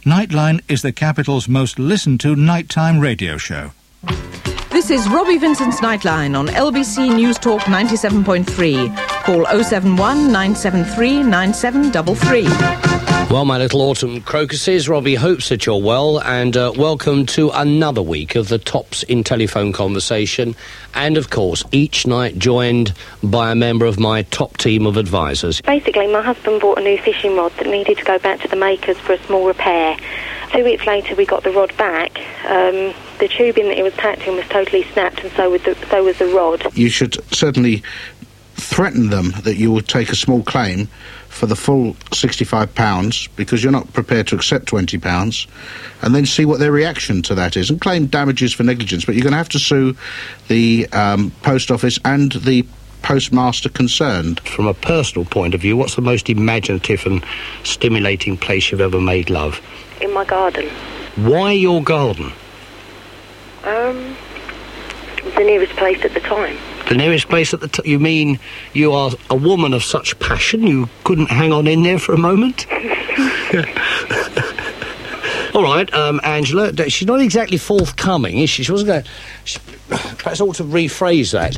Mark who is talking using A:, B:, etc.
A: Nightline is the capital's most listened to nighttime radio show.
B: This is Robbie Vincent's Nightline on LBC News Talk 97.3. Call 071 973 9733.
C: Well, my little autumn crocuses, Robbie hopes that you're well, and welcome to another week of the Tops in Telephone Conversation, and of course each night joined by a member of my top team of advisors.
D: Basically, my husband bought a new fishing rod that needed to go back to the makers for a small repair. 2 weeks later we got the rod back. The tubing that it was packed in was totally snapped, and so was the rod.
E: You should certainly threaten them that you will take a small claim for the full £65 because you're not prepared to accept £20, and then see what their reaction to that is and claim damages for negligence. But you're going to have to sue the post office and the postmaster concerned.
C: From a personal point of view, what's the most imaginative and stimulating place you've ever made love?
D: In my garden.
C: Why your garden?
D: It was the nearest place at the time.
C: The nearest place at the time? You mean you are a woman of such passion you couldn't hang on in there for a moment? All right, Angela, she's not exactly forthcoming, is she? She wasn't going to... Perhaps I ought to rephrase that.